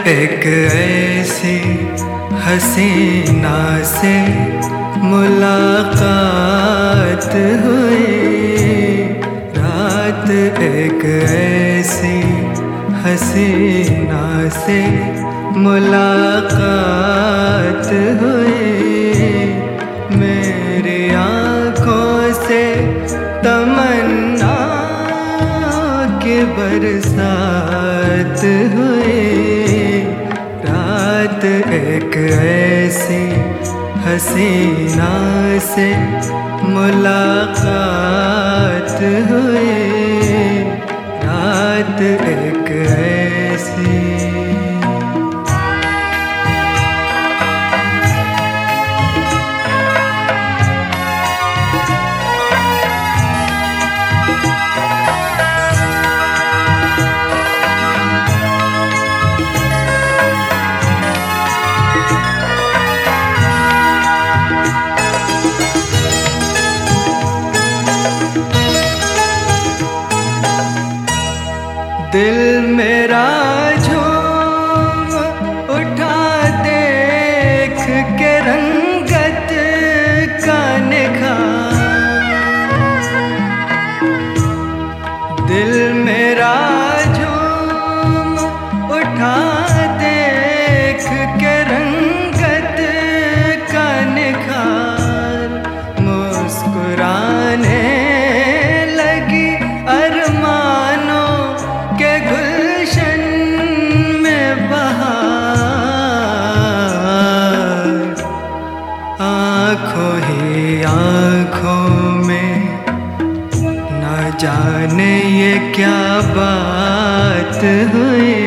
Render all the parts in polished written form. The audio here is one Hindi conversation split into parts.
एक ऐसी हसीना से मुलाकात हुई, रात एक ऐसी हसीना से मुलाकात हुई। मेरी आँखों से तमन्ना की बरसात हुई, रात एक ऐसी हसीना से मुलाकात हुई, रात एक ऐसी। दिल मेरा झूम उठा देख के रंगत का निखार, दिल मेरा झूम उठा देख के रंगत का निखार। मुस्कुराने लगी अरमानों के गुलशन में बहार, आँखों ही आँखों में न जाने ये क्या बात हुई।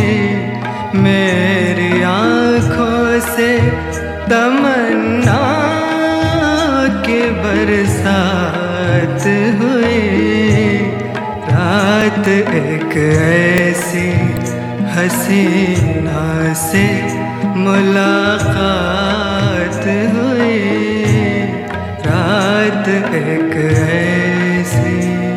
मेरी आँखों से तमन्ना की बरसात हुई, रात एक ऐसी हसीना से मुलाकात हुई, रात एक ऐसी।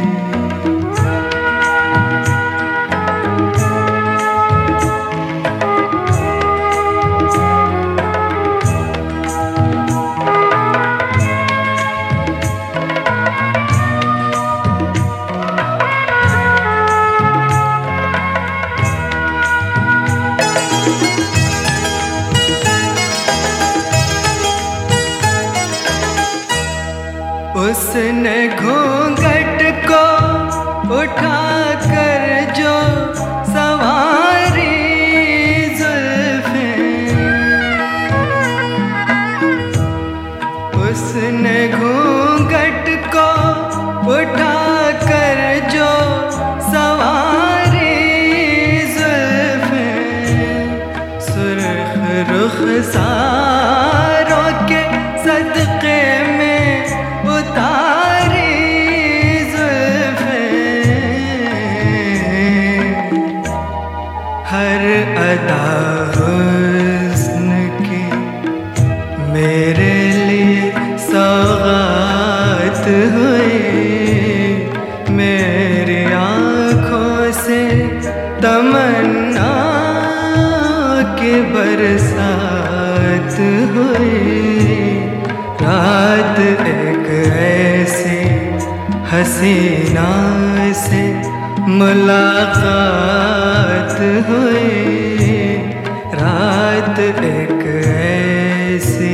उसने घूंघट को उठाकर जो सवारी जुल्फें, उसने घूंघट को उठाकर जो सवारी जुल्फें, सुर्ख रुखसारों के सदक़े में उतारी जुल्फें, हर अदा हुस्न की मेरे लिए सौगात हुई। मेरी आँखों से तमन्ना की बरसात हुई, रात एक ऐसी हसीना से मुलाकात हुई, रात एक ऐसी।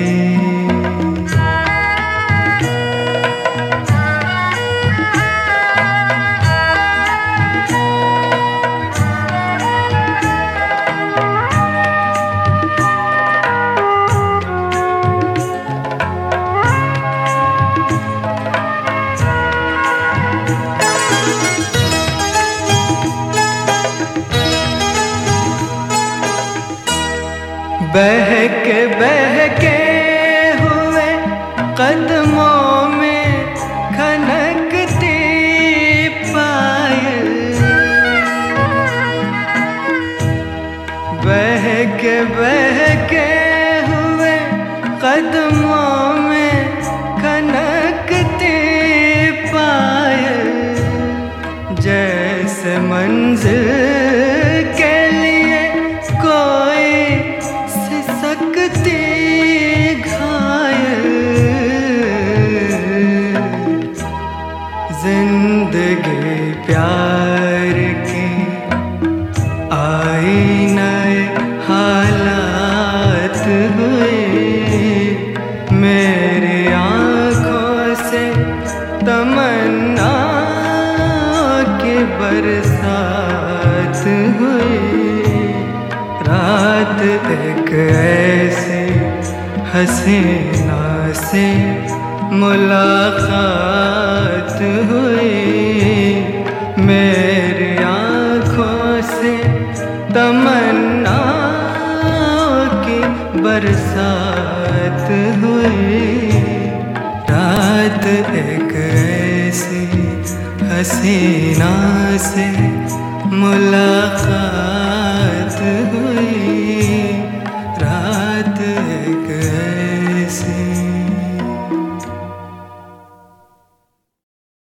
बहके बहके हुए कदमों में खनकती पायल, बहके बहके हुए कदमों में खनकती पायल, जैसे मंजिल के लिए कोई रात एक ऐसी हसीना से मुलाकात हुई, मेरी आँखों से तमन्नाओं की बरसात हुई। रात एक ऐसी हसीना से मुलाकात